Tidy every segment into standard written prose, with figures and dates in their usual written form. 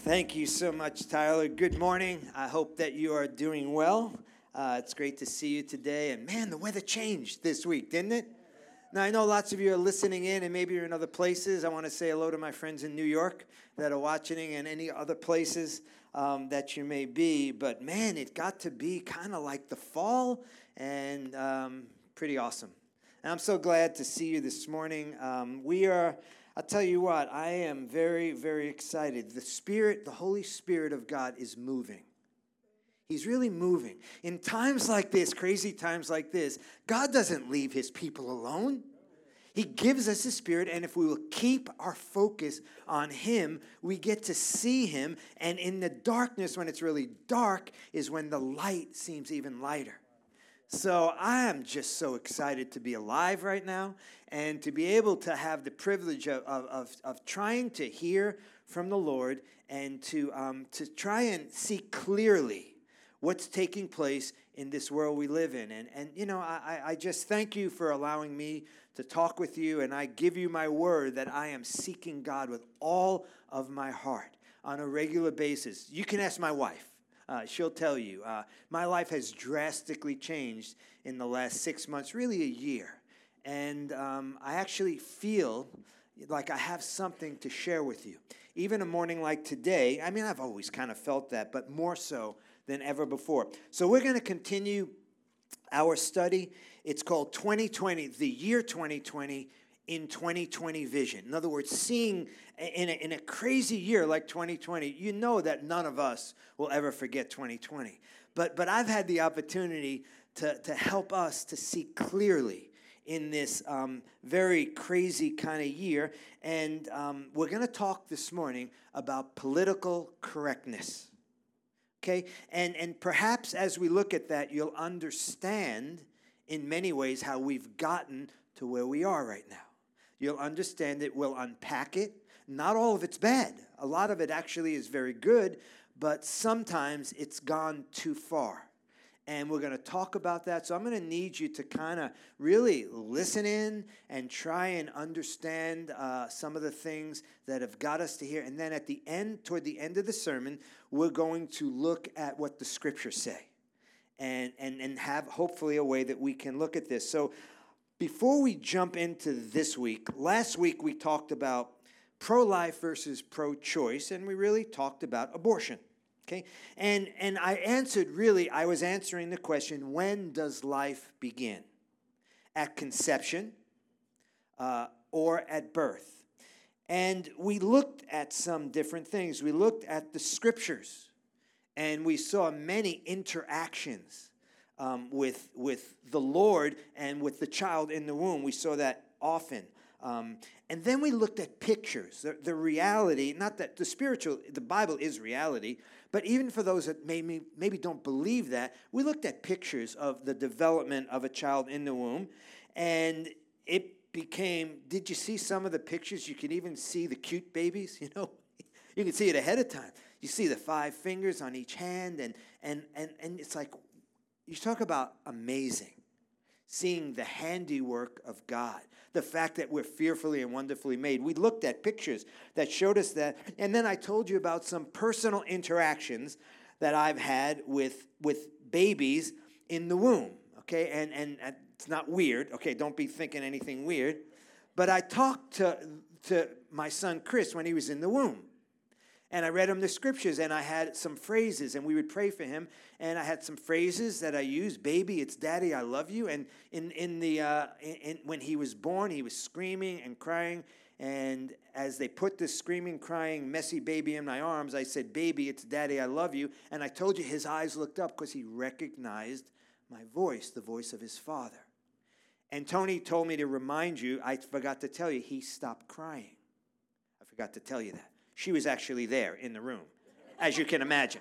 Thank you so much, Tyler. Good morning. I hope that you are doing well. It's great to see you today. And man, the weather changed this week, didn't it? Now, I know lots of you are listening in, and maybe you're in other places. I want to say hello to my friends in New York that are watching and any other places that you may be. But man, it got to be kind of like the fall and pretty awesome. And I'm so glad to see you this morning. I'll tell you what, I am very, very excited. The Holy Spirit of God is moving. He's really moving. In times like this, crazy times like this, God doesn't leave his people alone. He gives us his Spirit, and if we will keep our focus on him, we get to see him. And in the darkness, when it's really dark, is when the light seems even lighter. So I am just so excited to be alive right now and to be able to have the privilege of trying to hear from the Lord and to try and see clearly what's taking place in this world we live in. And you know, I just thank you for allowing me to talk with you, and I give you my word that I am seeking God with all of my heart on a regular basis. You can ask my wife. She'll tell you. My life has drastically changed in the last 6 months, really a year. And I actually feel like I have something to share with you. Even a morning like today, I mean, I've always kind of felt that, but more so than ever before. So we're going to continue our study. It's called 2020, the year 2020, in 2020 vision. In other words, seeing in a crazy year like 2020, you know that none of us will ever forget 2020. But I've had the opportunity to help us to see clearly in this very crazy kind of year. And we're going to talk this morning about political correctness. Okay? And perhaps as we look at that, you'll understand in many ways how we've gotten to where we are right now. You'll understand it. We'll unpack it. Not all of it's bad. A lot of it actually is very good, but sometimes it's gone too far. And we're going to talk about that. So I'm going to need you to kind of really listen in and try and understand some of the things that have got us to here. And then at the end, toward the end of the sermon, we're going to look at what the scriptures say and have hopefully a way that we can look at this. So before we jump into this week, last week we talked about pro-life versus pro-choice, and we really talked about abortion, okay? And I was answering the question, when does life begin? At conception or at birth? And we looked at some different things. We looked at the scriptures, and we saw many interactions with the Lord and with the child in the womb. We saw that often. And then we looked at pictures, the reality, not that the Bible is reality, but even for those that maybe don't believe that, we looked at pictures of the development of a child in the womb. And it became, did you see some of the pictures? You can even see the cute babies, you know. You can see it ahead of time. You see the 5 fingers on each hand, and it's like, you talk about amazing, seeing the handiwork of God, the fact that we're fearfully and wonderfully made. We looked at pictures that showed us that, and then I told you about some personal interactions that I've had with babies in the womb, okay? And it's not weird, okay? Don't be thinking anything weird. But I talked to my son Chris when he was in the womb. And I read him the scriptures, and I had some phrases, and we would pray for him. And I had some phrases that I used. Baby, it's daddy, I love you. And when he was born, he was screaming and crying. And as they put this screaming, crying, messy baby in my arms, I said, baby, it's daddy, I love you. And I told you his eyes looked up because he recognized my voice, the voice of his father. And Tony told me to remind you, I forgot to tell you, he stopped crying. I forgot to tell you that. She was actually there in the room, as you can imagine.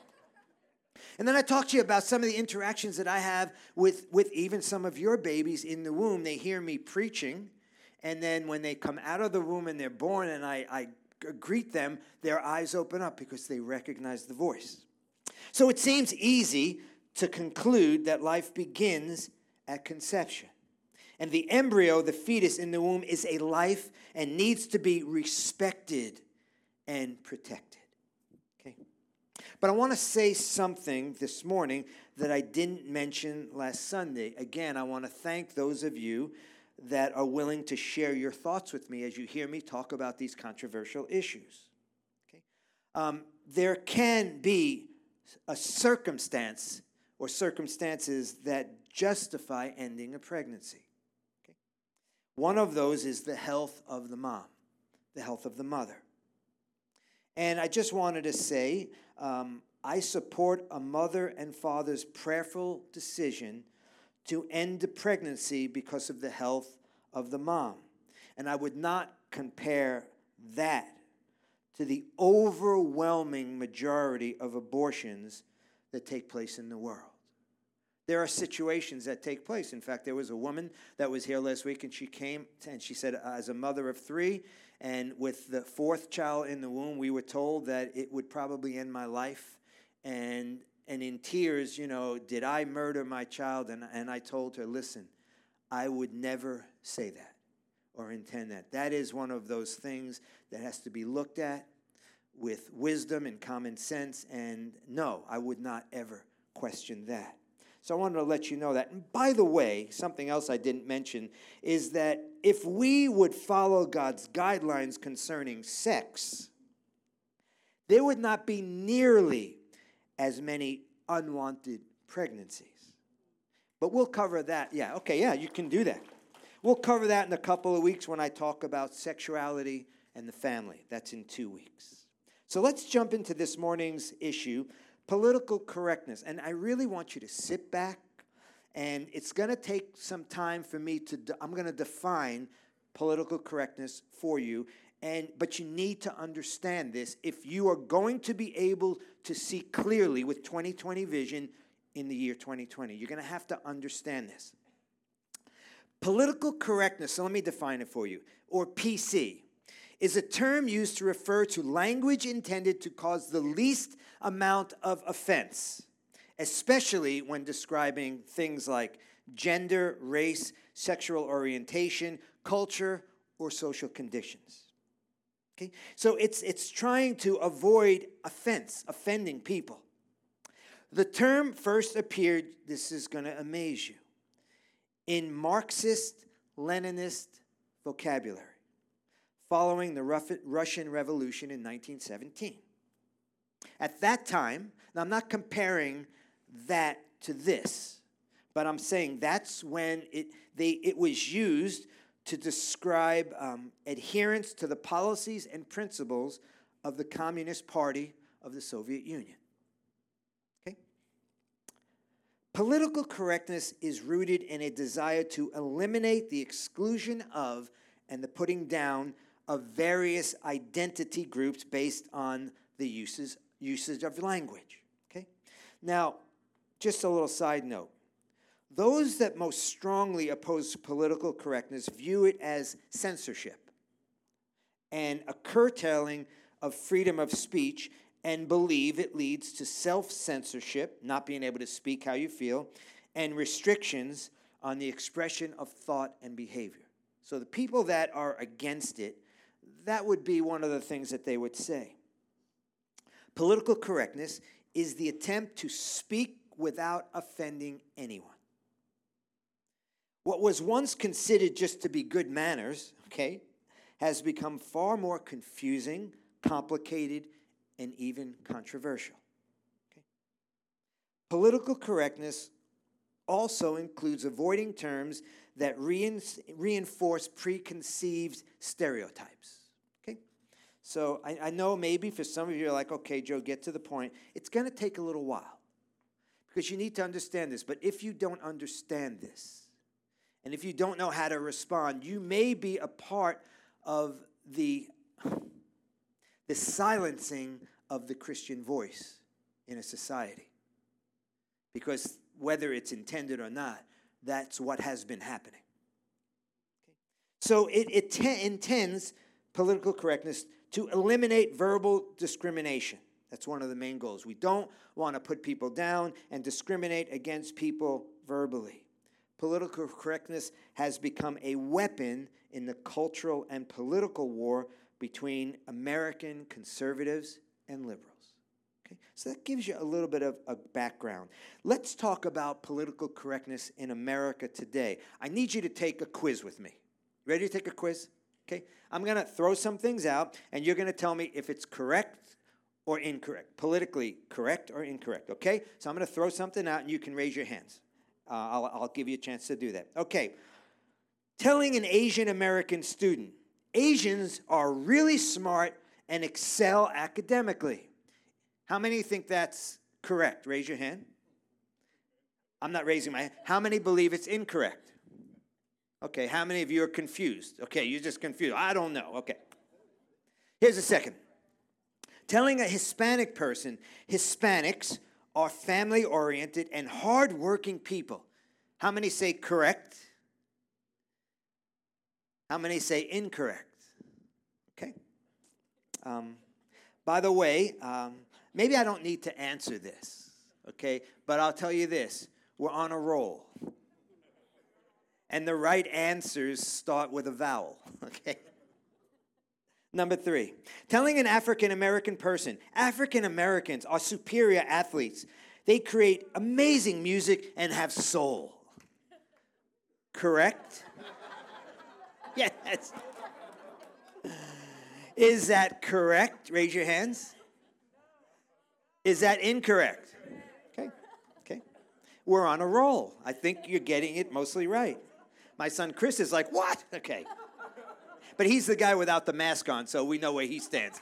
And then I talked to you about some of the interactions that I have with even some of your babies in the womb. They hear me preaching, and then when they come out of the womb and they're born and I greet them, their eyes open up because they recognize the voice. So it seems easy to conclude that life begins at conception. And the embryo, the fetus in the womb, is a life and needs to be respected and protected. Okay. But I want to say something this morning that I didn't mention last Sunday. Again, I want to thank those of you that are willing to share your thoughts with me as you hear me talk about these controversial issues. Okay? There can be a circumstance or circumstances that justify ending a pregnancy. Okay? One of those is the health of the mom, the health of the mother. And I just wanted to say, I support a mother and father's prayerful decision to end the pregnancy because of the health of the mom. And I would not compare that to the overwhelming majority of abortions that take place in the world. There are situations that take place. In fact, there was a woman that was here last week, and she came and she said, as a mother of 3, and with the 4th child in the womb, we were told that it would probably end my life. And in tears, did I murder my child? And I told her, listen, I would never say that or intend that. That is one of those things that has to be looked at with wisdom and common sense. And no, I would not ever question that. So I wanted to let you know that. And by the way, something else I didn't mention is that if we would follow God's guidelines concerning sex, there would not be nearly as many unwanted pregnancies. But we'll cover that. Yeah, you can do that. We'll cover that in a couple of weeks when I talk about sexuality and the family. That's in 2 weeks. So let's jump into this morning's issue, political correctness. And I really want you to sit back, and it's going to take some time for me I'm going to define political correctness for you. But you need to understand this if you are going to be able to see clearly with 2020 vision in the year 2020. You're going to have to understand this. Political correctness, so let me define it for you, or PC, is a term used to refer to language intended to cause the least amount of offense, especially when describing things like gender, race, sexual orientation, culture, or social conditions. Okay? So it's trying to avoid offending people. The term first appeared, this is going to amaze you, in Marxist-Leninist vocabulary following the Russian Revolution in 1917. At that time, now I'm not comparing that to this, but I'm saying that's when it was used to describe adherence to the policies and principles of the Communist Party of the Soviet Union. Okay? Political correctness is rooted in a desire to eliminate the exclusion of and the putting down of various identity groups based on the usage of language. Okay? Now, just a little side note. Those that most strongly oppose political correctness view it as censorship and a curtailing of freedom of speech and believe it leads to self-censorship, not being able to speak how you feel, and restrictions on the expression of thought and behavior. So the people that are against it, that would be one of the things that they would say. Political correctness is the attempt to speak without offending anyone. What was once considered just to be good manners, has become far more confusing, complicated, and even controversial. Political correctness also includes avoiding terms that reinforce preconceived stereotypes. So I know maybe for some of you are like, okay, Joe, get to the point. It's going to take a little while because you need to understand this. But if you don't understand this, and if you don't know how to respond, you may be a part of the silencing of the Christian voice in a society. Because whether it's intended or not, that's what has been happening. So it intends political correctness to eliminate verbal discrimination. That's one of the main goals. We don't want to put people down and discriminate against people verbally. Political correctness has become a weapon in the cultural and political war between American conservatives and liberals. Okay? So that gives you a little bit of a background. Let's talk about political correctness in America today. I need you to take a quiz with me. Ready to take a quiz? Okay? I'm going to throw some things out, and you're going to tell me if it's correct or incorrect, politically correct or incorrect, okay? So I'm going to throw something out, and you can raise your hands. I'll give you a chance to do that. Okay. Telling an Asian American student, Asians are really smart and excel academically. How many think that's correct? Raise your hand. I'm not raising my hand. How many believe it's incorrect? Okay, how many of you are confused? Okay, you're just confused. I don't know. Okay. Here's a second. Telling a Hispanic person, Hispanics are family-oriented and hard-working people. How many say correct? How many say incorrect? Okay. By the way, maybe I don't need to answer this, okay? But I'll tell you this. We're on a roll. And the right answers start with a vowel, okay? Number 3, telling an African-American person, African-Americans are superior athletes. They create amazing music and have soul. Correct? Yes. Is that correct? Raise your hands. Is that incorrect? Okay. We're on a roll. I think you're getting it mostly right. My son Chris is like, what? Okay. But he's the guy without the mask on, so we know where he stands.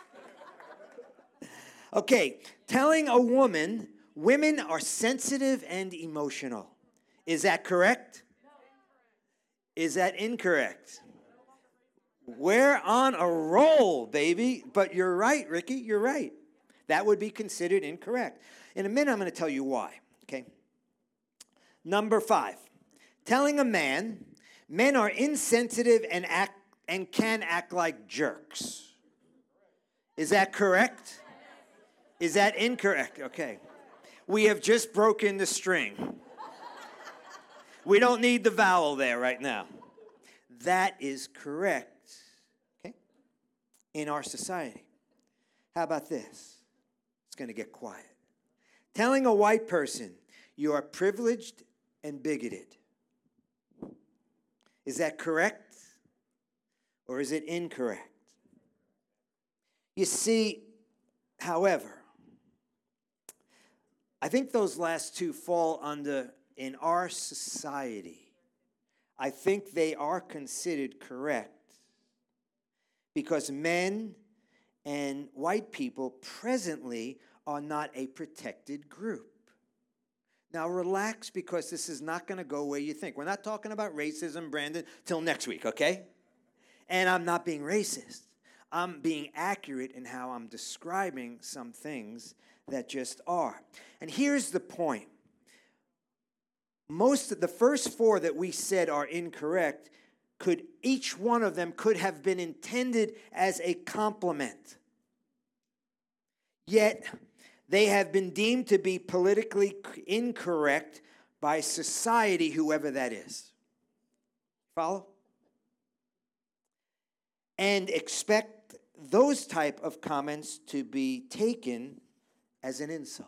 Okay, telling a woman, women are sensitive and emotional. Is that correct? Is that incorrect? We're on a roll, baby. But you're right, Ricky, you're right. That would be considered incorrect. In a minute, I'm going to tell you why, okay? Number 5, telling a man, men are insensitive and can act like jerks. Is that correct? Is that incorrect? Okay. We have just broken the string. We don't need the vowel there right now. That is correct, okay, in our society. How about this? It's going to get quiet. Telling a white person, you are privileged and bigoted. Is that correct? Or is it incorrect? You see, however, I think those last two fall under, in our society, I think they are considered correct because men and white people presently are not a protected group. Now relax, because this is not going to go where you think. We're not talking about racism, Brandon, till next week, okay? And I'm not being racist. I'm being accurate in how I'm describing some things that just are. And here's the point. Most of the first 4 that we said are incorrect, each one of them could have been intended as a compliment. Yet, they have been deemed to be politically incorrect by society, whoever that is. Follow? And expect those type of comments to be taken as an insult.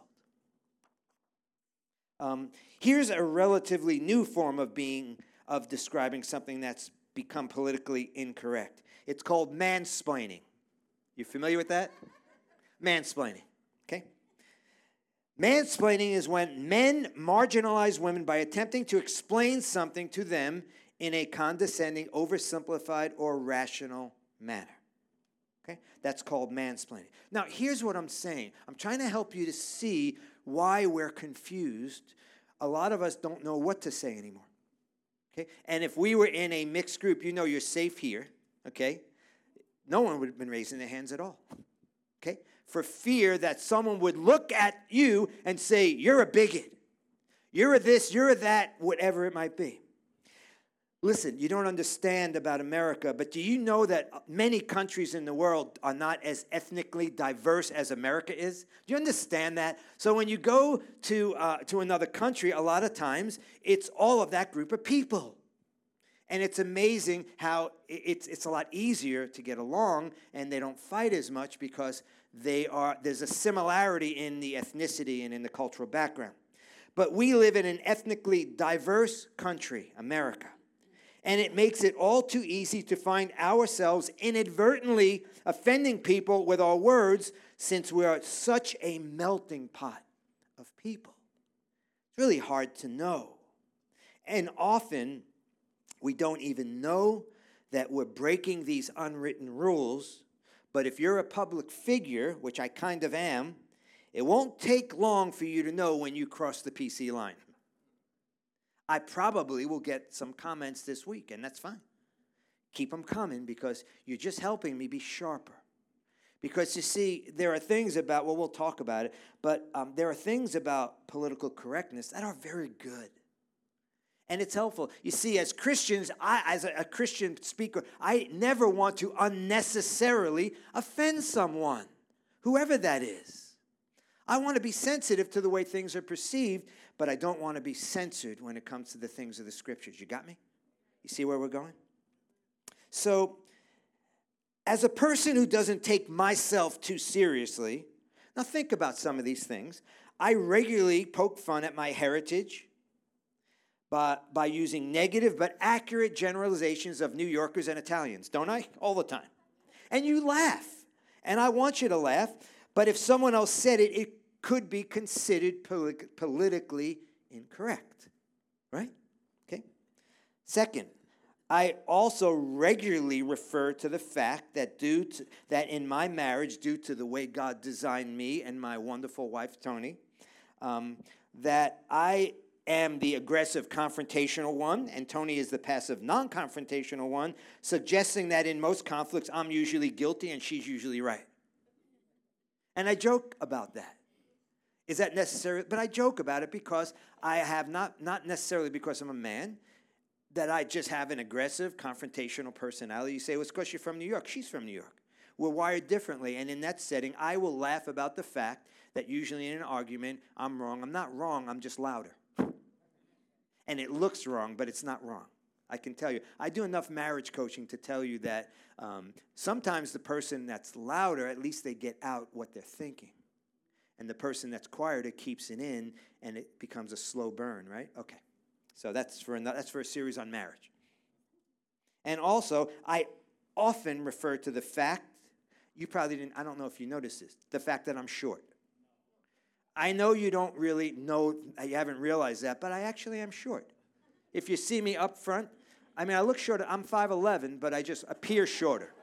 Here's a relatively new form of describing something that's become politically incorrect. It's called mansplaining. You familiar with that? Mansplaining, okay? Mansplaining is when men marginalize women by attempting to explain something to them in a condescending, oversimplified, or rational manner. Okay? That's called mansplaining. Now, here's what I'm saying. I'm trying to help you to see why we're confused. A lot of us don't know what to say anymore. Okay? And if we were in a mixed group, you know you're safe here. Okay? No one would have been raising their hands at all. Okay? For fear that someone would look at you and say, you're a bigot. You're a this, you're a that, whatever it might be. Listen, you don't understand about America, but do you know that many countries in the world are not as ethnically diverse as America is? Do you understand that? So when you go to another country, a lot of times, it's all of that group of people. And it's amazing how it's a lot easier to get along, and they don't fight as much because there's a similarity in the ethnicity and in the cultural background. But we live in an ethnically diverse country, America. And it makes it all too easy to find ourselves inadvertently offending people with our words, since we are such a melting pot of people. It's really hard to know. And often, we don't even know that we're breaking these unwritten rules. But if you're a public figure, which I kind of am, it won't take long for you to know when you cross the PC line. I probably will get some comments this week, and that's fine. Keep them coming, because you're just helping me be sharper. Because, you see, there are things about, well, we'll talk about it, but there are things about political correctness that are very good. And it's helpful. You see, as Christians, as a Christian speaker, I never want to unnecessarily offend someone, whoever that is. I want to be sensitive to the way things are perceived, but I don't want to be censored when it comes to the things of the Scriptures. You got me? You see where we're going? So, as a person who doesn't take myself too seriously, now think about some of these things. I regularly poke fun at my heritage by using negative but accurate generalizations of New Yorkers and Italians, don't I? All the time. And you laugh. And I want you to laugh. But if someone else said it, it could be considered politically incorrect. Right? Okay. Second, I also regularly refer to the fact that that in my marriage, due to the way God designed me and my wonderful wife, Tony, that I am the aggressive, confrontational one, and Tony is the passive, non-confrontational one, suggesting that in most conflicts, I'm usually guilty and she's usually right. And I joke about that. Is that necessary? But I joke about it because I have not necessarily because I'm a man, that I just have an aggressive, confrontational personality. You say, well, it's because you're from New York. She's from New York. We're wired differently. And in that setting, I will laugh about the fact that usually in an argument, I'm wrong. I'm not wrong. I'm just louder. And it looks wrong, but it's not wrong. I can tell you. I do enough marriage coaching to tell you that sometimes the person that's louder, at least they get out what they're thinking. And the person that's quieter keeps it in, and it becomes a slow burn, right? Okay. So that's for a series on marriage. And also, I often refer to the fact, you probably didn't, I don't know if you noticed this, the fact that I'm short. I know you don't really know, you haven't realized that, but I actually am short. If you see me up front, I mean, I look shorter. I'm 5'11", but I just appear shorter.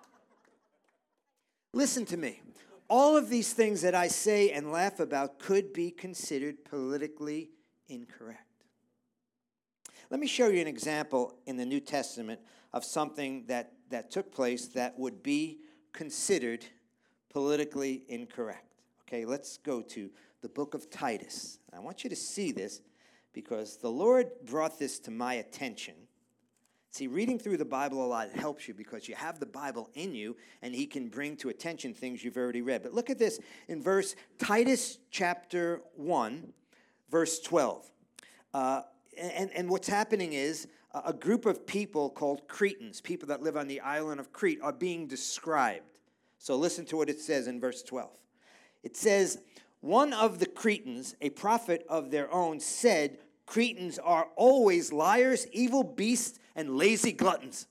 Listen to me. All of these things that I say and laugh about could be considered politically incorrect. Let me show you an example in the New Testament of something that took place that would be considered politically incorrect. Okay, let's go to the book of Titus. I want you to see this because the Lord brought this to my attention. See, reading through the Bible a lot helps you because you have the Bible in you and he can bring to attention things you've already read. But look at this in Titus chapter 1, verse 12. And what's happening is a group of people called Cretans, people that live on the island of Crete, are being described. So listen to what it says in verse 12. It says, one of the Cretans, a prophet of their own, said, Cretans are always liars, evil beasts, and lazy gluttons.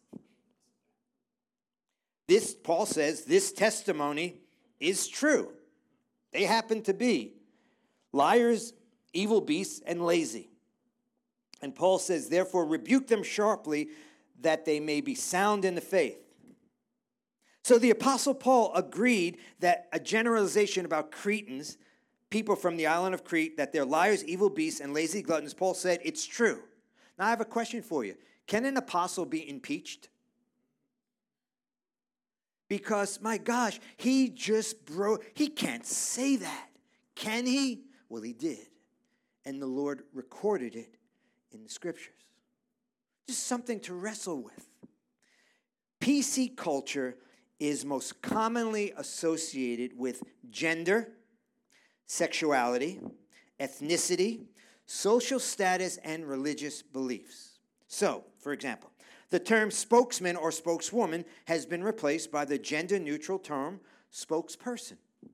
This, Paul says, this testimony is true. They happen to be liars, evil beasts, and lazy. And Paul says, therefore, rebuke them sharply that they may be sound in the faith. So the Apostle Paul agreed that a generalization about Cretans, people from the island of Crete, that they're liars, evil beasts, and lazy gluttons, Paul said it's true. Now I have a question for you. Can an apostle be impeached? Because, my gosh, he can't say that. Can he? Well, he did. And the Lord recorded it in the scriptures. Just something to wrestle with. PC culture is most commonly associated with gender, sexuality, ethnicity, social status, and religious beliefs. So, for example, the term spokesman or spokeswoman has been replaced by the gender-neutral term spokesperson.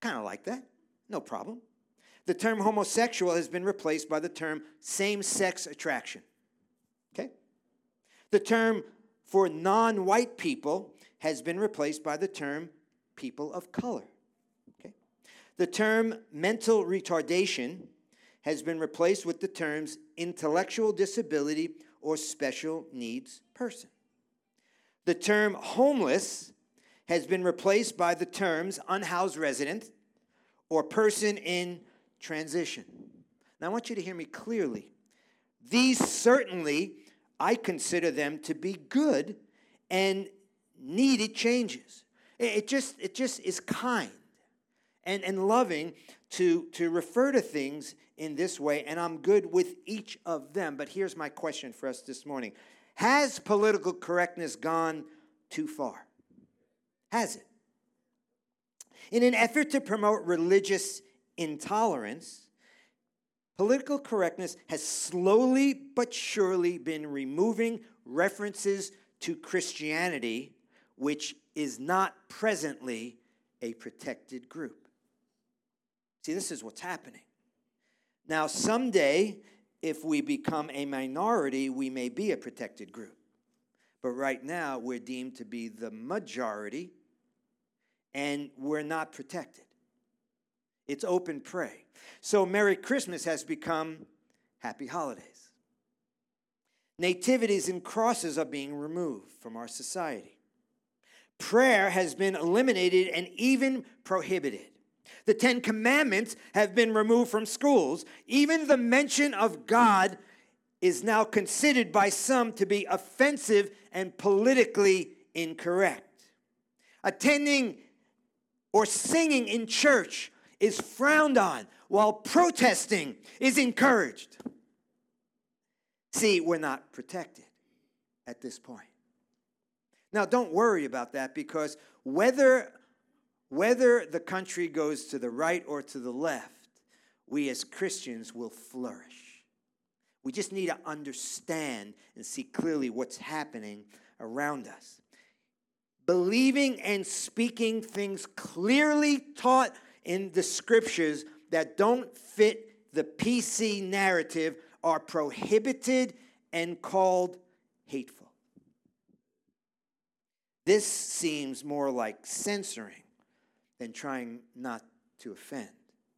kind of like that. No problem. The term homosexual has been replaced by the term same-sex attraction. Okay? The term for non-white people has been replaced by the term people of color. Okay? The term mental retardation has been replaced with the terms intellectual disability or special needs person. The term homeless has been replaced by the terms unhoused resident or person in transition. Now, I want you to hear me clearly. These certainly, I consider them to be good and needed changes. It just is kind and loving to refer to things in this way, and I'm good with each of them. But here's my question for us this morning. Has political correctness gone too far? Has it? In an effort to promote religious intolerance, political correctness has slowly but surely been removing references to Christianity, which is not presently a protected group. See, this is what's happening. Now, someday, if we become a minority, we may be a protected group. But right now, we're deemed to be the majority, and we're not protected. It's open prey. So Merry Christmas has become Happy Holidays. Nativities and crosses are being removed from our society. Prayer has been eliminated and even prohibited. The Ten Commandments have been removed from schools. Even the mention of God is now considered by some to be offensive and politically incorrect. Attending or singing in church is frowned on, while protesting is encouraged. See, we're not protected at this point. Now, don't worry about that, because whether the country goes to the right or to the left, we as Christians will flourish. We just need to understand and see clearly what's happening around us. Believing and speaking things clearly taught in the scriptures that don't fit the PC narrative are prohibited and called hateful. This seems more like censoring than trying not to offend.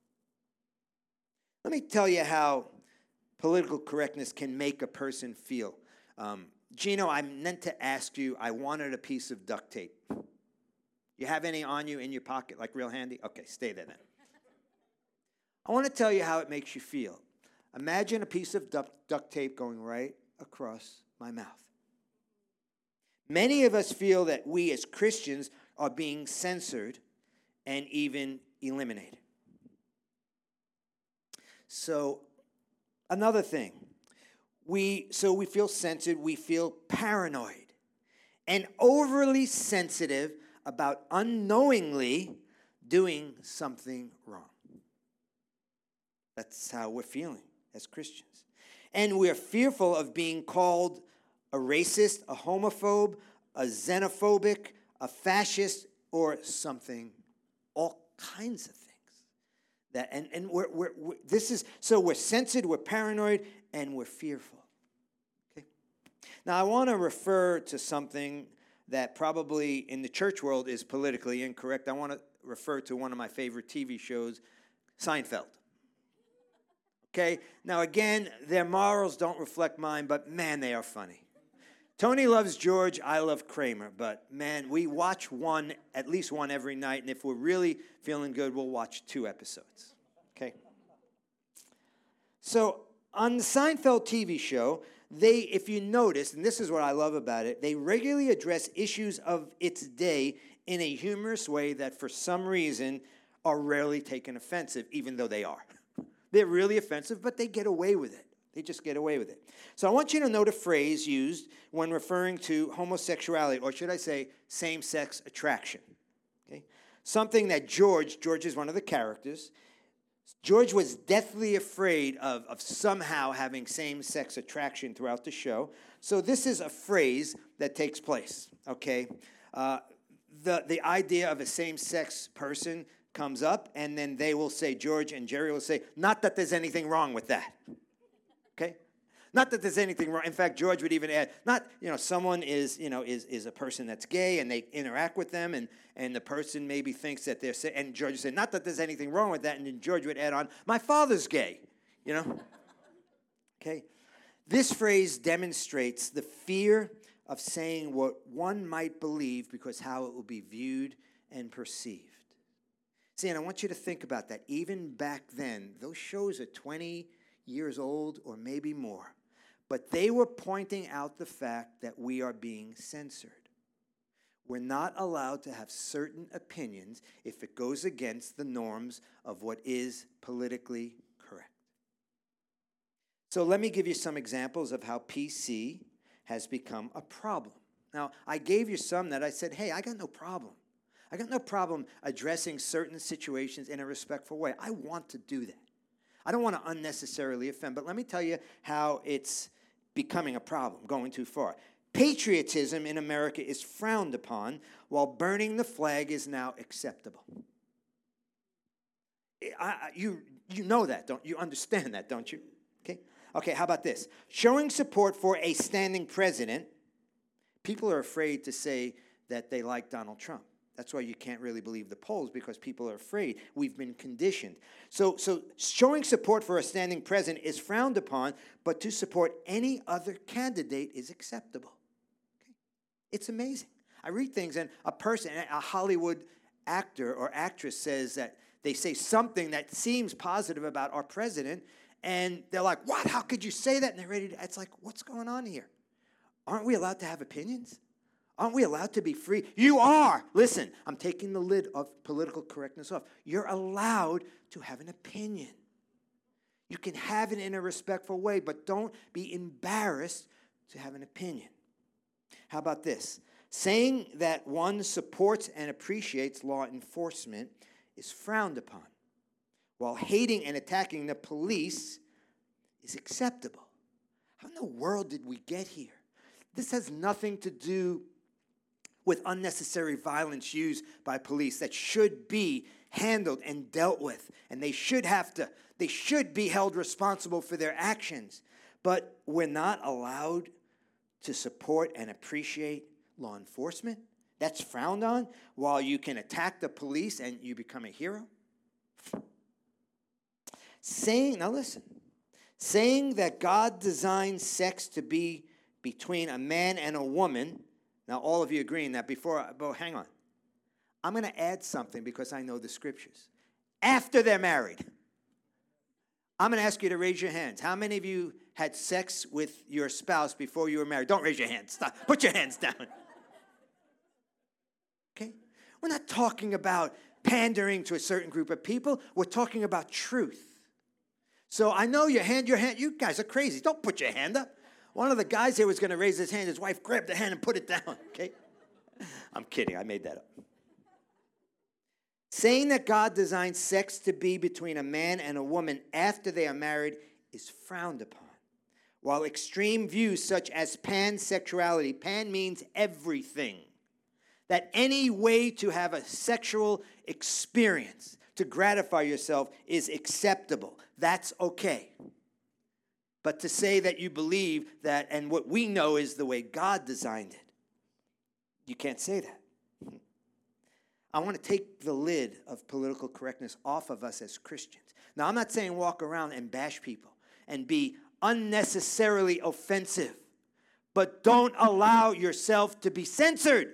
Let me tell you how political correctness can make a person feel. Gino, I meant to ask you, I wanted a piece of duct tape. You have any on you in your pocket, like real handy? Okay, stay there then. I want to tell you how it makes you feel. Imagine a piece of duct tape going right across my mouth. Many of us feel that we as Christians are being censored and even eliminated. So, another thing. We feel censored, we feel paranoid, and overly sensitive about unknowingly doing something wrong. That's how we're feeling as Christians. And we're fearful of being called a racist, a homophobe, a xenophobic, a fascist, or something, all kinds of things. We're censored, we're paranoid, and we're fearful. Okay? Now, I want to refer to something that probably in the church world is politically incorrect. I want to refer to one of my favorite TV shows, Seinfeld. Okay? Now, again, their morals don't reflect mine, but man, they are funny. Tony loves George, I love Kramer, but man, we watch at least one every night, and if we're really feeling good, we'll watch 2 episodes. Okay? So, on the Seinfeld TV show, if you notice, and this is what I love about it, they regularly address issues of its day in a humorous way that for some reason are rarely taken offensive, even though they are. They're really offensive, but they get away with it. They just get away with it. So I want you to note a phrase used when referring to homosexuality, or should I say same-sex attraction. Okay? Something that George is one of the characters, George was deathly afraid of somehow having same-sex attraction throughout the show. So this is a phrase that takes place, okay? The idea of a same-sex person comes up, and then they will say, George and Jerry will say, not that there's anything wrong with that. Okay? Not that there's anything wrong. In fact, George would even add, someone is a person that's gay, and they interact with them, and the person maybe thinks that they're, and George would say, not that there's anything wrong with that, and then George would add on, my father's gay, Okay? This phrase demonstrates the fear of saying what one might believe because how it will be viewed and perceived. See, and I want you to think about that. Even back then, those shows are 20 years old or maybe more. But they were pointing out the fact that we are being censored. We're not allowed to have certain opinions if it goes against the norms of what is politically correct. So let me give you some examples of how PC has become a problem. Now, I gave you some that I said, hey, I got no problem. I got no problem addressing certain situations in a respectful way. I want to do that. I don't want to unnecessarily offend, but let me tell you how it's becoming a problem, going too far. Patriotism in America is frowned upon, while burning the flag is now acceptable. You know that, don't you? You understand that, don't you? Okay, how about this? Showing support for a standing president, people are afraid to say that they like Donald Trump. That's why you can't really believe the polls, because people are afraid. We've been conditioned. So showing support for a standing president is frowned upon, but to support any other candidate is acceptable. Okay? It's amazing. I read things, and a Hollywood actor or actress says that they say something that seems positive about our president, and they're like, what? How could you say that? And they're ready to, it's like, what's going on here? Aren't we allowed to have opinions? Aren't we allowed to be free? You are. Listen, I'm taking the lid of political correctness off. You're allowed to have an opinion. You can have it in a respectful way, but don't be embarrassed to have an opinion. How about this? Saying that one supports and appreciates law enforcement is frowned upon, while hating and attacking the police is acceptable. How in the world did we get here? This has nothing to do with unnecessary violence used by police that should be handled and dealt with, and they should be held responsible for their actions. But we're not allowed to support and appreciate law enforcement. That's frowned on, while you can attack the police and you become a hero. Saying that God designed sex to be between a man and a woman. Now, all of you agreeing that hang on. I'm going to add something because I know the scriptures. After they're married. I'm going to ask you to raise your hands. How many of you had sex with your spouse before you were married? Don't raise your hands. Stop. Put your hands down. Okay? We're not talking about pandering to a certain group of people. We're talking about truth. So I know your hand, you guys are crazy. Don't put your hand up. One of the guys here was going to raise his hand. His wife grabbed the hand and put it down, okay? I'm kidding. I made that up. Saying that God designed sex to be between a man and a woman after they are married is frowned upon, while extreme views such as pansexuality, pan means everything, that any way to have a sexual experience, to gratify yourself, is acceptable. That's okay. But to say that you believe that, and what we know is the way God designed it, you can't say that. I want to take the lid of political correctness off of us as Christians. Now, I'm not saying walk around and bash people and be unnecessarily offensive, but don't allow yourself to be censored.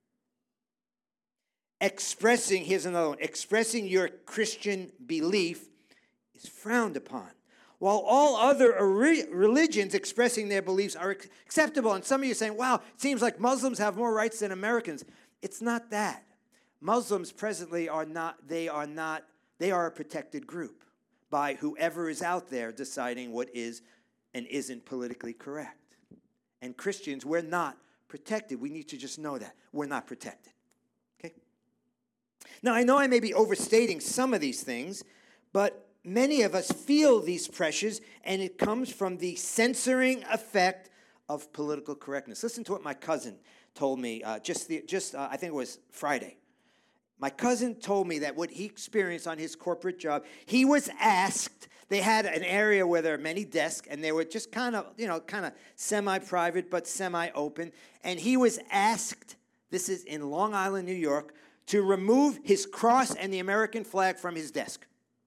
Here's another one. Expressing your Christian belief is frowned upon, while all other religions expressing their beliefs are acceptable. And some of you are saying, wow, it seems like Muslims have more rights than Americans. It's not that. Muslims presently are a protected group by whoever is out there deciding what is and isn't politically correct. And Christians, we're not protected. We need to just know that. We're not protected. Okay? Now, I know I may be overstating some of these things, but many of us feel these pressures, and it comes from the censoring effect of political correctness. Listen to what my cousin told me I think it was Friday. My cousin told me that what he experienced on his corporate job, he was asked, they had an area where there are many desks, and they were just kind of semi-private but semi-open. And he was asked, this is in Long Island, New York, to remove his cross and the American flag from his desk.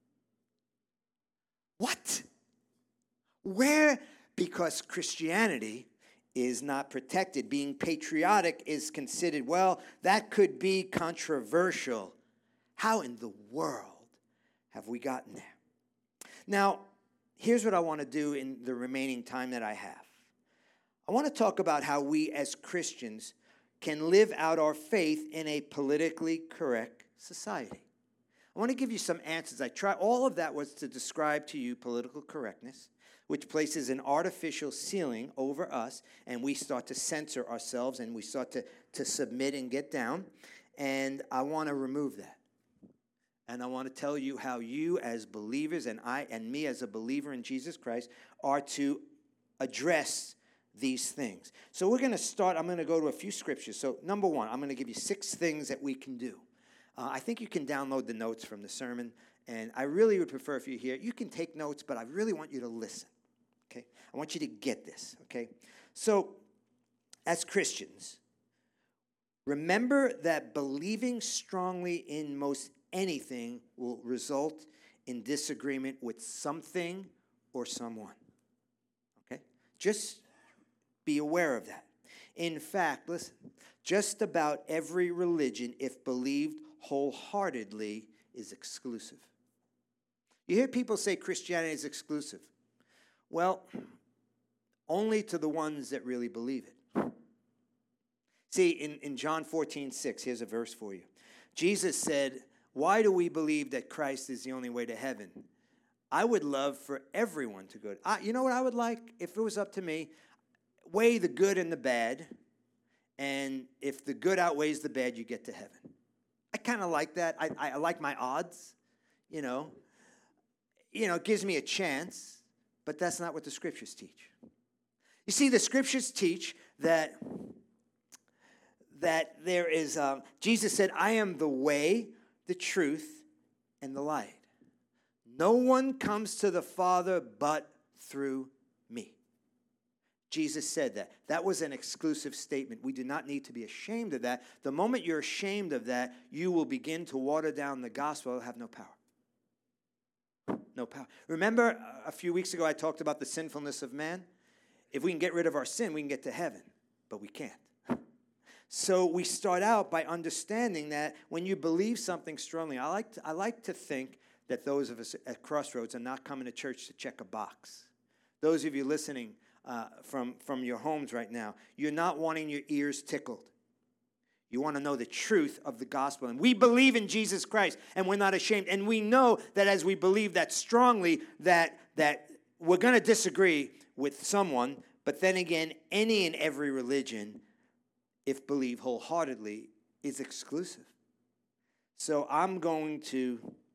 What? Where? Because Christianity is not protected. Being patriotic is considered, well, that could be controversial. How in the world have we gotten there? Now, here's what I want to do in the remaining time that I have. I want to talk about how we as Christians can live out our faith in a politically correct society. I want to give you some answers. All of that was to describe to you political correctness, which places an artificial ceiling over us, and we start to censor ourselves, and we start to submit and get down. And I want to remove that. And I want to tell you how you as believers and me as a believer in Jesus Christ are to address these things. So we're going to start. I'm going to go to a few scriptures. So number one, I'm going to give you 6 things that we can do. I think you can download the notes from the sermon, and I really would prefer if you're here. You can take notes, but I really want you to listen, okay? I want you to get this, okay? So as Christians, remember that believing strongly in most anything will result in disagreement with something or someone, okay? Just be aware of that. In fact, listen, just about every religion, if believed wholeheartedly, is exclusive. You hear people say Christianity is exclusive. Well, only to the ones that really believe it. See, in John 14:6, here's a verse for you. Jesus said, why do we believe that Christ is the only way to heaven? I would love for everyone to go. You know what I would like? If it was up to me, weigh the good and the bad, and if the good outweighs the bad, you get to heaven. I kind of like that. I like my odds, you know. It gives me a chance, but that's not what the Scriptures teach. You see, the Scriptures teach that there is, Jesus said, I am the way, the truth, and the light. No one comes to the Father but through me. Jesus said that. That was an exclusive statement. We do not need to be ashamed of that. The moment you're ashamed of that, you will begin to water down the gospel. It'll have no power. No power. Remember a few weeks ago I talked about the sinfulness of man? If we can get rid of our sin, we can get to heaven. But we can't. So we start out by understanding that when you believe something strongly, I like to think that those of us at Crossroads are not coming to church to check a box. Those of you listening from your homes right now, you're not wanting your ears tickled. You want to know the truth of the gospel. And we believe in Jesus Christ, and we're not ashamed. And we know that as we believe that strongly, that we're going to disagree with someone. But then again, any and every religion, if believed wholeheartedly, is exclusive. So I'm going to,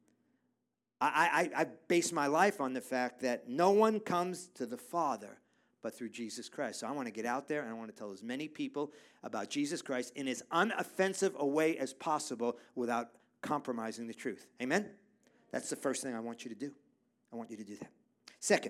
I base my life on the fact that no one comes to the Father but through Jesus Christ. So I want to get out there and I want to tell as many people about Jesus Christ in as unoffensive a way as possible without compromising the truth. Amen? That's the first thing I want you to do. I want you to do that. Second,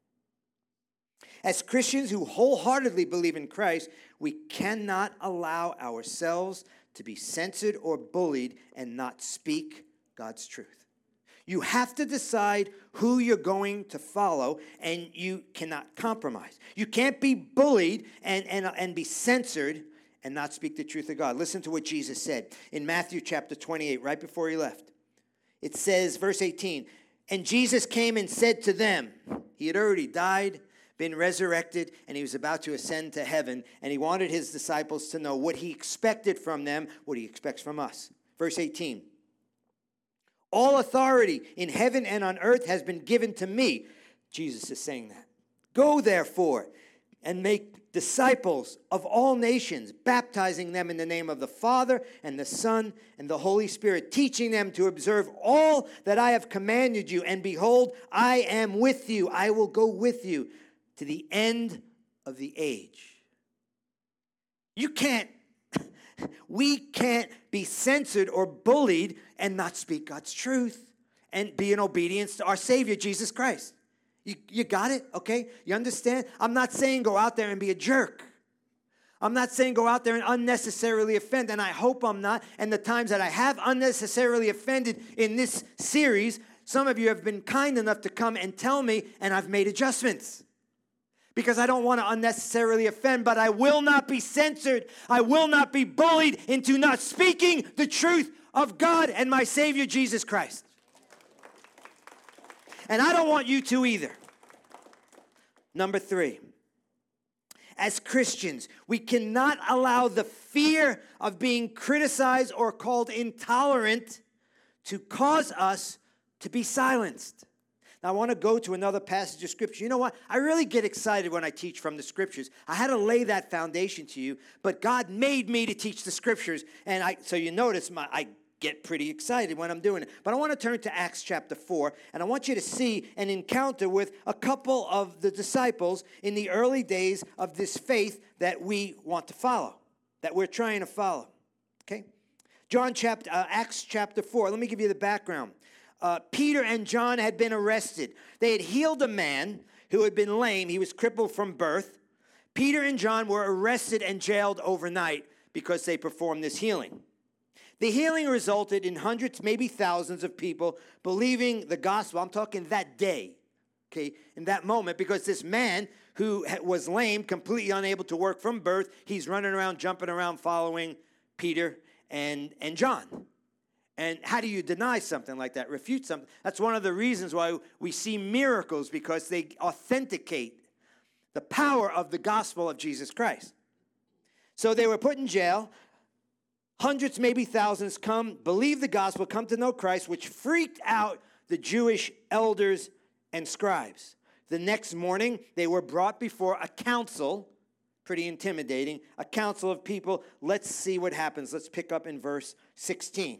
as Christians who wholeheartedly believe in Christ, we cannot allow ourselves to be censored or bullied and not speak God's truth. You have to decide who you're going to follow, and you cannot compromise. You can't be bullied and be censored and not speak the truth of God. Listen to what Jesus said in Matthew chapter 28, right before he left. It says, verse 18, and Jesus came and said to them, he had already died, been resurrected, and he was about to ascend to heaven, and he wanted his disciples to know what he expected from them, what he expects from us. Verse 18, all authority in heaven and on earth has been given to me. Jesus is saying that. Go, therefore, and make disciples of all nations, baptizing them in the name of the Father and the Son and the Holy Spirit, teaching them to observe all that I have commanded you. And behold, I am with you. I will go with you to the end of the age. You can't We can't be censored or bullied and not speak God's truth and be in obedience to our Savior, Jesus Christ. You got it? Okay? You understand? I'm not saying go out there and be a jerk. I'm not saying go out there and unnecessarily offend, and I hope I'm not. And the times that I have unnecessarily offended in this series, some of you have been kind enough to come and tell me, and I've made adjustments. Because I don't want to unnecessarily offend, but I will not be censored. I will not be bullied into not speaking the truth of God and my Savior, Jesus Christ. And I don't want you to either. Number 3. As Christians, we cannot allow the fear of being criticized or called intolerant to cause us to be silenced. Now, I want to go to another passage of Scripture. You know what? I really get excited when I teach from the Scriptures. I had to lay that foundation to you, but God made me to teach the Scriptures, and so you notice I get pretty excited when I'm doing it. But I want to turn to Acts chapter 4, and I want you to see an encounter with a couple of the disciples in the early days of this faith that we want to follow, that we're trying to follow. Okay? Acts chapter 4. Let me give you the background. Peter and John had been arrested. They had healed a man who had been lame. He was crippled from birth. Peter and John were arrested and jailed overnight because they performed this healing. The healing resulted in hundreds, maybe thousands of people believing the gospel. I'm talking that day, okay, in that moment, because this man who was lame, completely unable to work from birth, he's running around, jumping around, following Peter and John. And how do you deny something like that, refute something? That's one of the reasons why we see miracles, because they authenticate the power of the gospel of Jesus Christ. So they were put in jail. Hundreds, maybe thousands come, believe the gospel, come to know Christ, which freaked out the Jewish elders and scribes. The next morning, they were brought before a council, pretty intimidating, a council of people. Let's see what happens. Let's pick up in verse 16.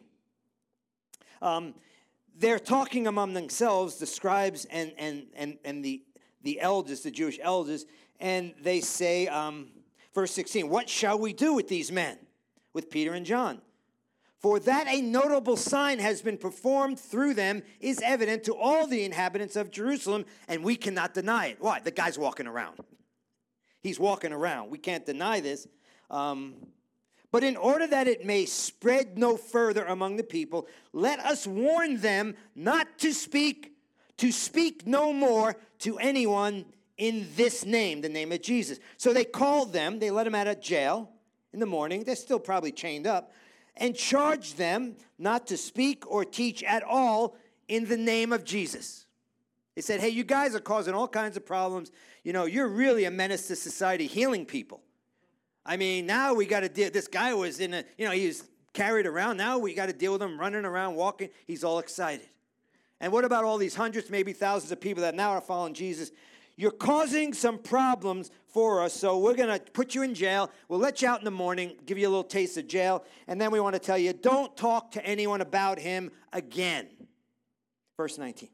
They're talking among themselves, the scribes and the elders, the Jewish elders, and they say, verse 16, "What shall we do with these men?" With Peter and John. "For that a notable sign has been performed through them is evident to all the inhabitants of Jerusalem, and we cannot deny it." Why? The guy's walking around. He's walking around. We can't deny this. "But in order that it may spread no further among the people, let us warn them not to speak no more to anyone in this name," the name of Jesus. So they called them, they let them out of jail in the morning, they're still probably chained up, and charged them not to speak or teach at all in the name of Jesus. They said, "Hey, you guys are causing all kinds of problems. You know, you're really a menace to society, healing people. I mean, now we got to deal, this guy was he was carried around. Now we got to deal with him running around, walking. He's all excited. And what about all these hundreds, maybe thousands of people that now are following Jesus? You're causing some problems for us, so we're going to put you in jail. We'll let you out in the morning, give you a little taste of jail, and then we want to tell you, don't talk to anyone about him again." Verse 19.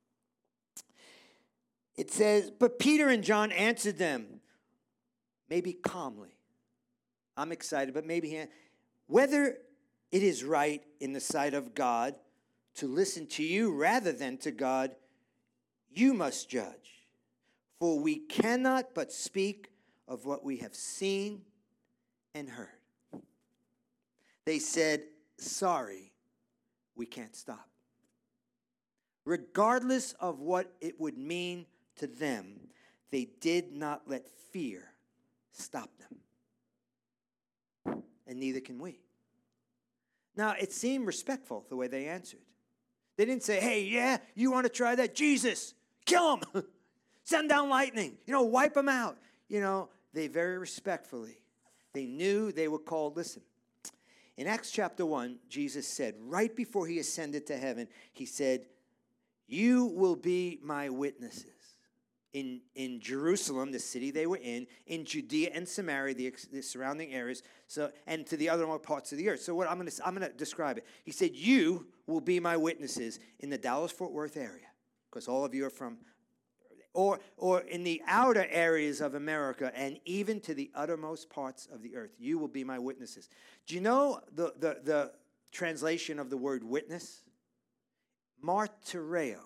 It says, "But Peter and John answered them," maybe calmly. I'm excited, but maybe "whether it is right in the sight of God to listen to you rather than to God, you must judge. For we cannot but speak of what we have seen and heard." They said, "Sorry, we can't stop." Regardless of what it would mean to them, they did not let fear stop them. And neither can we. Now, it seemed respectful the way they answered. They didn't say, "Hey, yeah, you want to try that? Jesus, kill him. Send down lightning. Wipe them out." They very respectfully, they knew they were called. Listen, in Acts chapter 1, Jesus said, right before he ascended to heaven, he said, "You will be my witnesses in Jerusalem," the city they were in Judea and Samaria, the surrounding areas, and to the other parts of the earth. So what I'm going to describe it. He said, "You will be my witnesses in the Dallas-Fort Worth area," because all of you are from or in the outer areas of America, and even to the uttermost parts of the earth. You will be my witnesses. Do you know the translation of the word witness? Martyreo.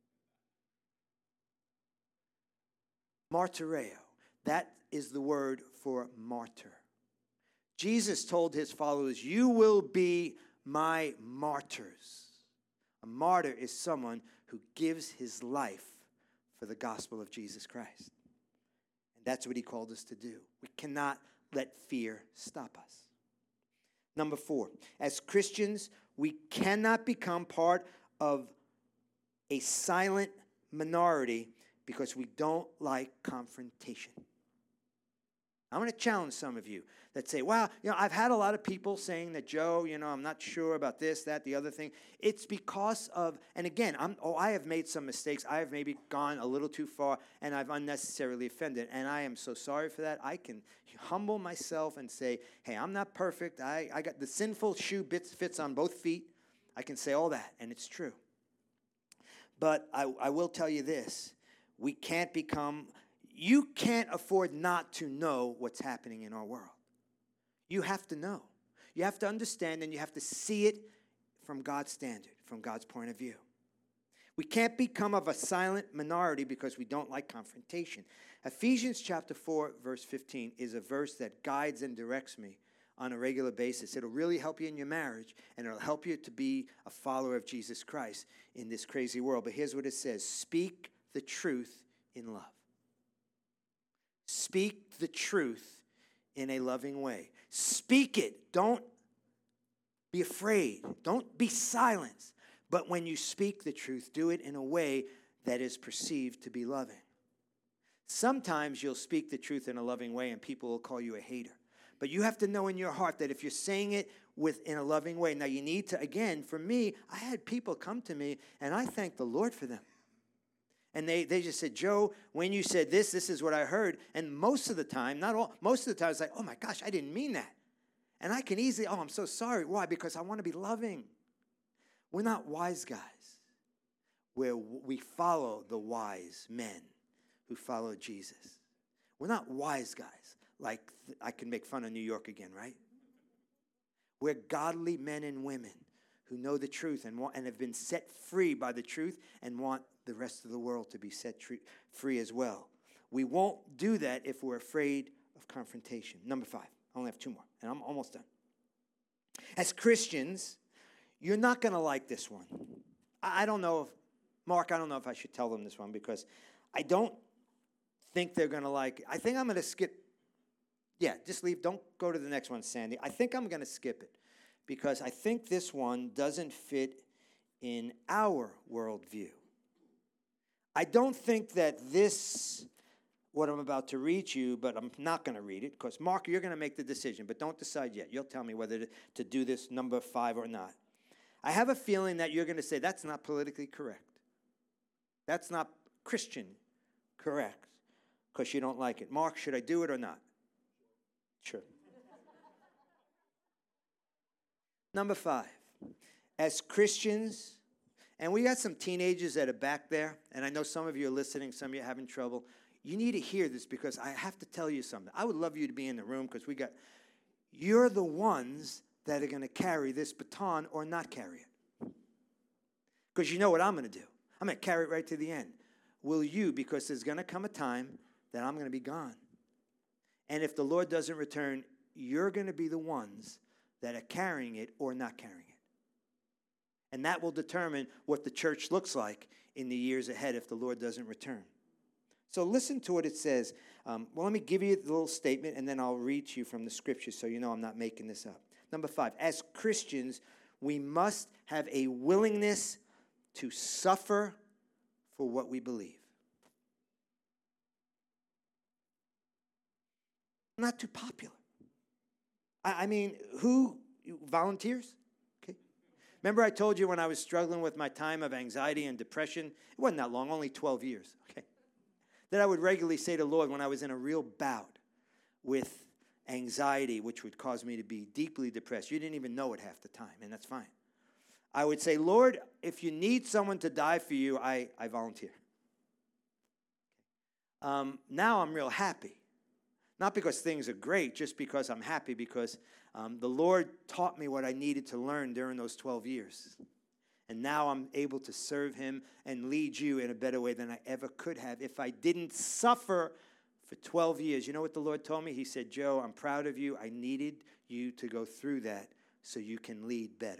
Martyreo. That is the word for martyr. Jesus told his followers, you will be my martyrs. A martyr is someone who gives his life for the gospel of Jesus Christ. And that's what he called us to do. We cannot let fear stop us. Number 4, as Christians, we cannot become part of a silent minority because we don't like confrontation. I'm going to challenge some of you that say, well, I've had a lot of people saying that, Joe, I'm not sure about this, that, the other thing. It's because of, and again, I have made some mistakes. I have maybe gone a little too far, and I've unnecessarily offended, and I am so sorry for that. I can humble myself and say, hey, I'm not perfect. I got the sinful shoe fits on both feet. I can say all that, and it's true. But I will tell you this. You can't afford not to know what's happening in our world. You have to know. You have to understand, and you have to see it from God's standard, from God's point of view. We can't become of a silent minority because we don't like confrontation. Ephesians chapter 4, verse 15 is a verse that guides and directs me on a regular basis. It'll really help you in your marriage, and it'll help you to be a follower of Jesus Christ in this crazy world. But here's what it says. Speak the truth in love. Speak the truth in a loving way. Speak it. Don't be afraid. Don't be silenced. But when you speak the truth, do it in a way that is perceived to be loving. Sometimes you'll speak the truth in a loving way and people will call you a hater. But you have to know in your heart that if you're saying it in a loving way, now you need to, again, for me, I had people come to me and I thank the Lord for them. And they just said, Joe, when you said this is what I heard. And most of the time, not all, most of the time it's like, oh my gosh, I didn't mean that. And I can easily, I'm so sorry. Why? Because I want to be loving. We're not wise guys. We follow the wise men who follow Jesus. We're not wise guys. Like, I can make fun of New York again, right? We're godly men and women who know the truth and have been set free by the truth and want the rest of the world to be set free as well. We won't do that if we're afraid of confrontation. Number 5. I only have 2 more, and I'm almost done. As Christians, you're not going to like this one. I don't know if I should tell them this one because I don't think they're going to like it. I think I'm going to skip. Yeah, just leave. Don't go to the next one, Sandy. I think I'm going to skip it because I think this one doesn't fit in our worldview. I don't think that this, what I'm about to read you, but I'm not going to read it because, Mark, you're going to make the decision, but don't decide yet. You'll tell me whether to do this number 5 or not. I have a feeling that you're going to say, that's not politically correct. That's not Christian correct because you don't like it. Mark, should I do it or not? Sure. Number 5, as Christians, and we got some teenagers that are back there, and I know some of you are listening, some of you are having trouble. You need to hear this because I have to tell you something. I would love you to be in the room because you're the ones that are going to carry this baton or not carry it. Because you know what I'm going to do. I'm going to carry it right to the end. Will you? Because there's going to come a time that I'm going to be gone. And if the Lord doesn't return, you're going to be the ones that are carrying it or not carrying it. And that will determine what the church looks like in the years ahead if the Lord doesn't return. So listen to what it says. Let me give you a little statement, and then I'll read to you from the scriptures so you know I'm not making this up. Number 5, as Christians, we must have a willingness to suffer for what we believe. Not too popular. I mean, who volunteers? Okay. Remember I told you when I was struggling with my time of anxiety and depression, it wasn't that long, only 12 years, okay, that I would regularly say to the Lord when I was in a real bout with anxiety, which would cause me to be deeply depressed. You didn't even know it half the time, and that's fine. I would say, Lord, if you need someone to die for you, I volunteer. now I'm real happy. Not because things are great, just because I'm happy, because the Lord taught me what I needed to learn during those 12 years. And now I'm able to serve him and lead you in a better way than I ever could have if I didn't suffer for 12 years. You know what the Lord told me? He said, Joe, I'm proud of you. I needed you to go through that so you can lead better.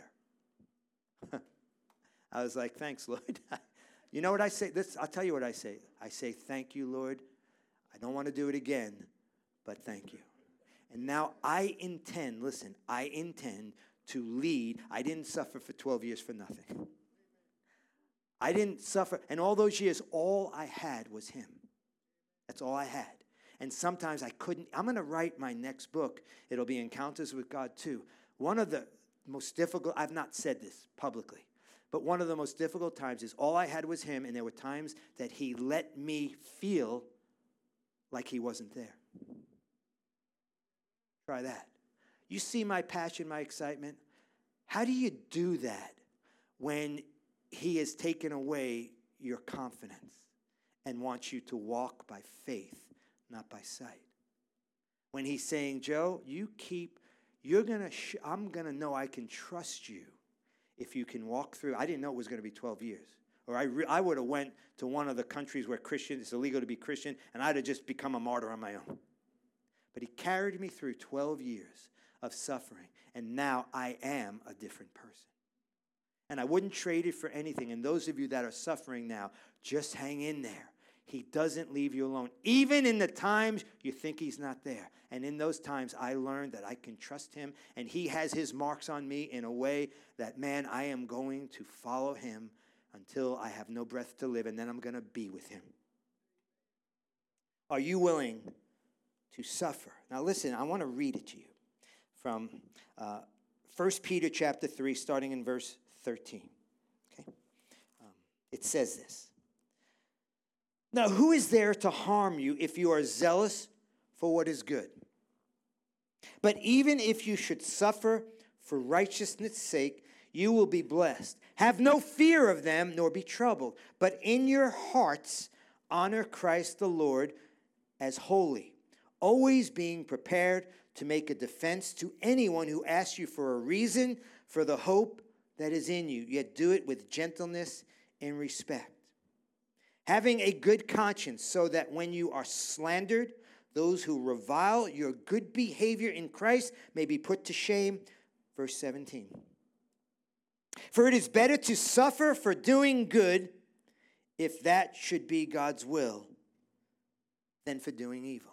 I was like, thanks, Lord. You know what I say? I'll tell you what I say. I say, thank you, Lord. I don't want to do it again, but thank you. And now I intend to lead. I didn't suffer for 12 years for nothing. I didn't suffer. And all those years, all I had was him. That's all I had. And sometimes I couldn't. I'm going to write my next book. It'll be Encounters with God 2. One of the most difficult, I've not said this publicly, but one of the most difficult times is all I had was him, and there were times that he let me feel like he wasn't there. Try that. You see my passion, my excitement? How do you do that when he has taken away your confidence and wants you to walk by faith, not by sight? When he's saying, Joe, I'm going to know I can trust you if you can walk through. I didn't know it was going to be 12 years. Or I would have went to one of the countries where it's illegal to be Christian, and I'd have just become a martyr on my own. But he carried me through 12 years of suffering, and now I am a different person. And I wouldn't trade it for anything. And those of you that are suffering now, just hang in there. He doesn't leave you alone, even in the times you think he's not there. And in those times, I learned that I can trust him, and he has his marks on me in a way that, man, I am going to follow him until I have no breath to live, and then I'm going to be with him. Are you willing to suffer? Now listen, I want to read it to you from 1 Peter chapter 3, starting in verse 13. Okay? It says this. Now, who is there to harm you if you are zealous for what is good? But even if you should suffer for righteousness' sake, you will be blessed. Have no fear of them, nor be troubled, but in your hearts honor Christ the Lord as holy, always being prepared to make a defense to anyone who asks you for a reason for the hope that is in you, yet do it with gentleness and respect. Having a good conscience, so that when you are slandered, those who revile your good behavior in Christ may be put to shame. Verse 17. For it is better to suffer for doing good, if that should be God's will, than for doing evil.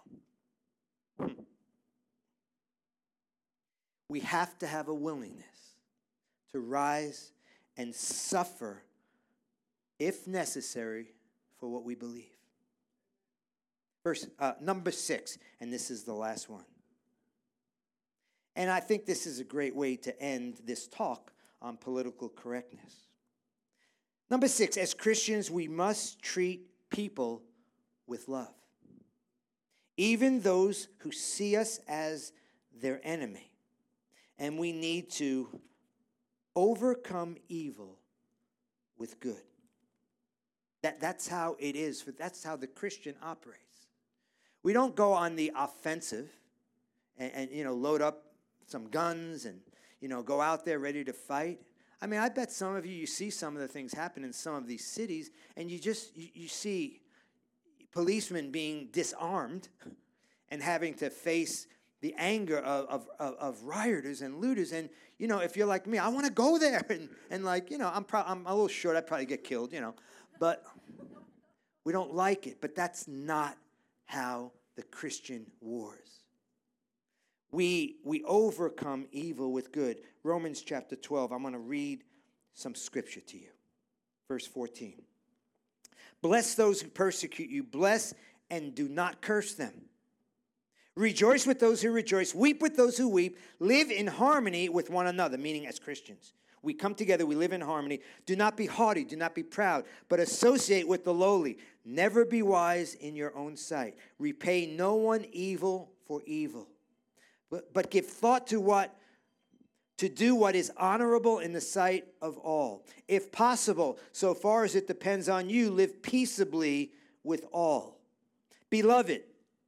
We have to have a willingness to rise and suffer, if necessary, for what we believe. Verse number 6, and this is the last one. And I think this is a great way to end this talk on political correctness. Number 6, as Christians, we must treat people with love, even those who see us as their enemy. And we need to overcome evil with good. That's how it is. That's how the Christian operates. We don't go on the offensive and load up some guns and, go out there ready to fight. I mean, I bet some of you see some of the things happen in some of these cities, and you see policemen being disarmed and having to face the anger of rioters and looters. And, if you're like me, I want to go there. And I'm a little short. I'd probably get killed, But we don't like it. But that's not how the Christian wars. We overcome evil with good. Romans chapter 12. I'm going to read some scripture to you. Verse 14. Bless those who persecute you. Bless and do not curse them. Rejoice with those who rejoice. Weep with those who weep. Live in harmony with one another, meaning as Christians. We come together, we live in harmony. Do not be haughty, do not be proud, but associate with the lowly. Never be wise in your own sight. Repay no one evil for evil, but give thought to do what is honorable in the sight of all. If possible, so far as it depends on you, live peaceably with all. Beloved,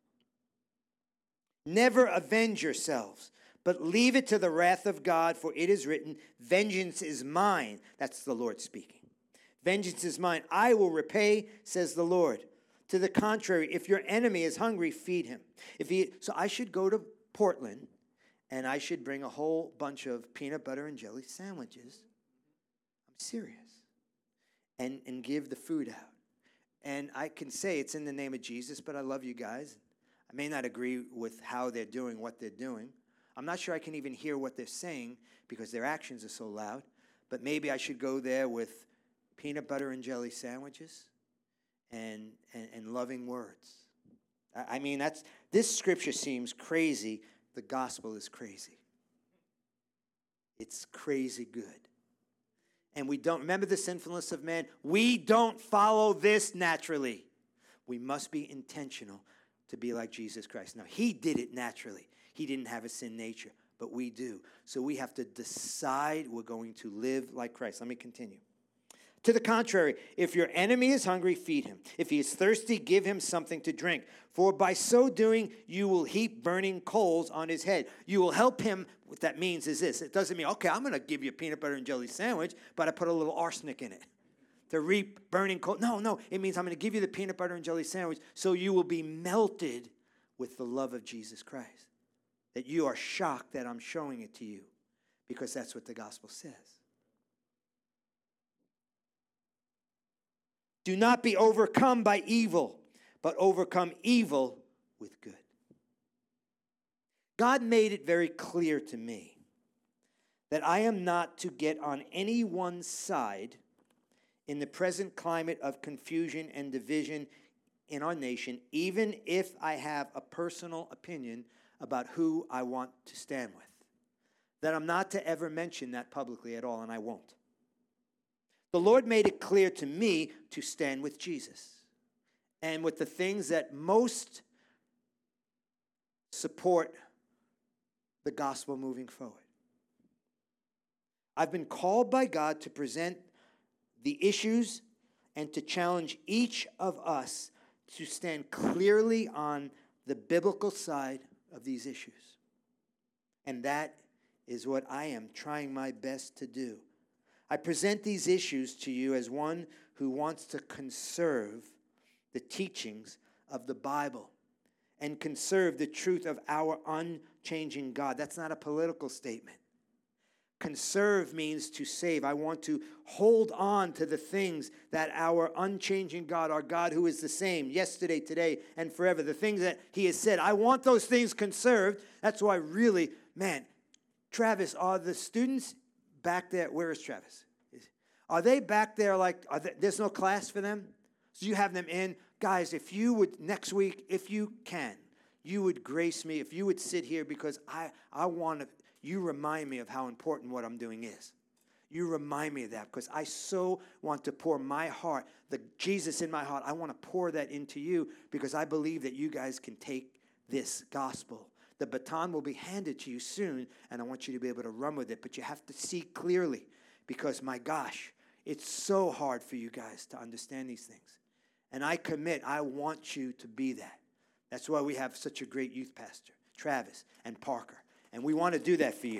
never avenge yourselves, but leave it to the wrath of God, for it is written, vengeance is mine. That's the Lord speaking. Vengeance is mine. I will repay, says the Lord. To the contrary, if your enemy is hungry, feed him. So I should go to Portland, and I should bring a whole bunch of peanut butter and jelly sandwiches. I'm serious. And give the food out. And I can say it's in the name of Jesus, but I love you guys. I may not agree with how they're doing what they're doing. I'm not sure I can even hear what they're saying because their actions are so loud. But maybe I should go there with peanut butter and jelly sandwiches and loving words. I mean, this scripture seems crazy. The gospel is crazy. It's crazy good. And we don't, remember the sinfulness of man? We don't follow this naturally. We must be intentional to be like Jesus Christ. Now, he did it naturally. He didn't have a sin nature, but we do. So we have to decide we're going to live like Christ. Let me continue. To the contrary, if your enemy is hungry, feed him. If he is thirsty, give him something to drink. For by so doing, you will heap burning coals on his head. You will help him. What that means is this. It doesn't mean, okay, I'm going to give you a peanut butter and jelly sandwich, but I put a little arsenic in it to reap burning coals. No. It means I'm going to give you the peanut butter and jelly sandwich so you will be melted with the love of Jesus Christ. That you are shocked that I'm showing it to you because that's what the gospel says. Do not be overcome by evil, but overcome evil with good. God made it very clear to me that I am not to get on any one side in the present climate of confusion and division in our nation, even if I have a personal opinion about who I want to stand with. That I'm not to ever mention that publicly at all, and I won't. The Lord made it clear to me to stand with Jesus and with the things that most support the gospel moving forward. I've been called by God to present the issues and to challenge each of us to stand clearly on the biblical side of these issues. And that is what I am trying my best to do. I present these issues to you as one who wants to conserve the teachings of the Bible and conserve the truth of our unchanging God. That's not a political statement. Conserve means to save. I want to hold on to the things that our unchanging God, our God who is the same yesterday, today, and forever, the things that he has said, I want those things conserved. That's why really, Travis, are the students back there? Where is Travis? Are they back there there's no class for them? So you have them in. Guys, if you would, next week, if you can, you would grace me, if you would sit here because I want to, you remind me of how important what I'm doing is. You remind me of that because I so want to pour my heart, the Jesus in my heart, I want to pour that into you because I believe that you guys can take this gospel. The baton will be handed to you soon, and I want you to be able to run with it, but you have to see clearly because, my gosh, it's so hard for you guys to understand these things. And I commit, I want you to be that. That's why we have such a great youth pastor, Travis and Parker. And we want to do that for you.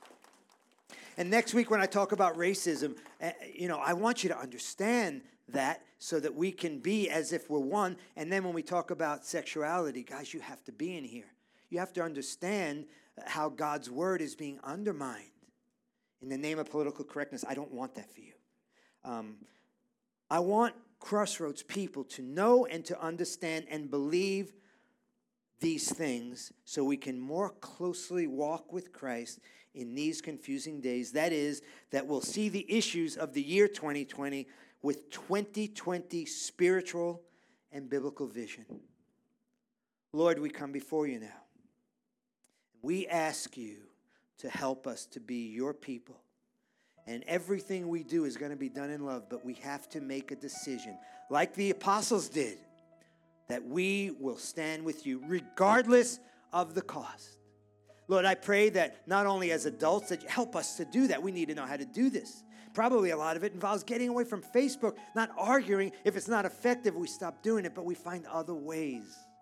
And next week when I talk about racism, I want you to understand that so that we can be as if we're one. And then when we talk about sexuality, guys, you have to be in here. You have to understand how God's word is being undermined in the name of political correctness. I don't want that for you. I want Crossroads people to know and to understand and believe these things so we can more closely walk with Christ in these confusing days. That is, that we'll see the issues of the year 2020 with 2020 spiritual and biblical vision. Lord, we come before you now. We ask you to help us to be your people. And everything we do is going to be done in love, but we have to make a decision, like the apostles did, that we will stand with you regardless of the cost. Lord, I pray that not only as adults, that you help us to do that. We need to know how to do this. Probably a lot of it involves getting away from Facebook, not arguing. If it's not effective, we stop doing it, but we find other ways.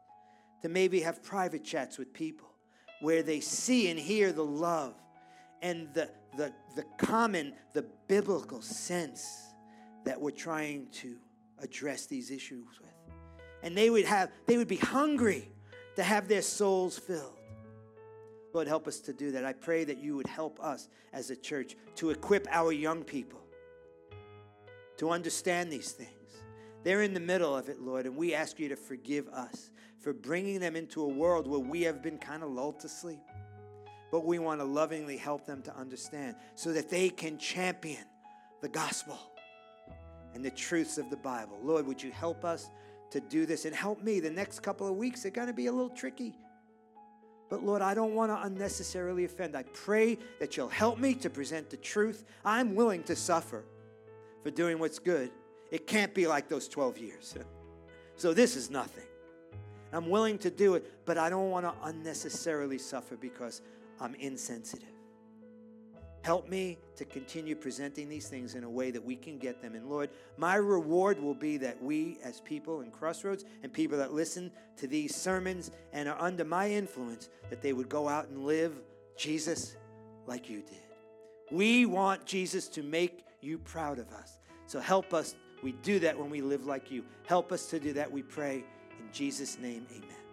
to maybe have private chats with people where they see and hear the love and the common, the biblical sense that we're trying to address these issues with. And they would be hungry to have their souls filled. Lord, help us to do that. I pray that you would help us as a church to equip our young people to understand these things. They're in the middle of it, Lord, and we ask you to forgive us for bringing them into a world where we have been kind of lulled to sleep. But we want to lovingly help them to understand so that they can champion the gospel and the truths of the Bible. Lord, would you help us to do this and help me? The next couple of weeks are going to be a little tricky. But Lord, I don't want to unnecessarily offend. I pray that you'll help me to present the truth. I'm willing to suffer for doing what's good. It can't be like those 12 years. So this is nothing. I'm willing to do it, but I don't want to unnecessarily suffer because I'm insensitive. Help me to continue presenting these things in a way that we can get them. And Lord, my reward will be that we as people in Crossroads and people that listen to these sermons and are under my influence, that they would go out and live Jesus like you did. We want Jesus to make you proud of us. So help us. We do that when we live like you. Help us to do that, we pray. In Jesus' name, amen.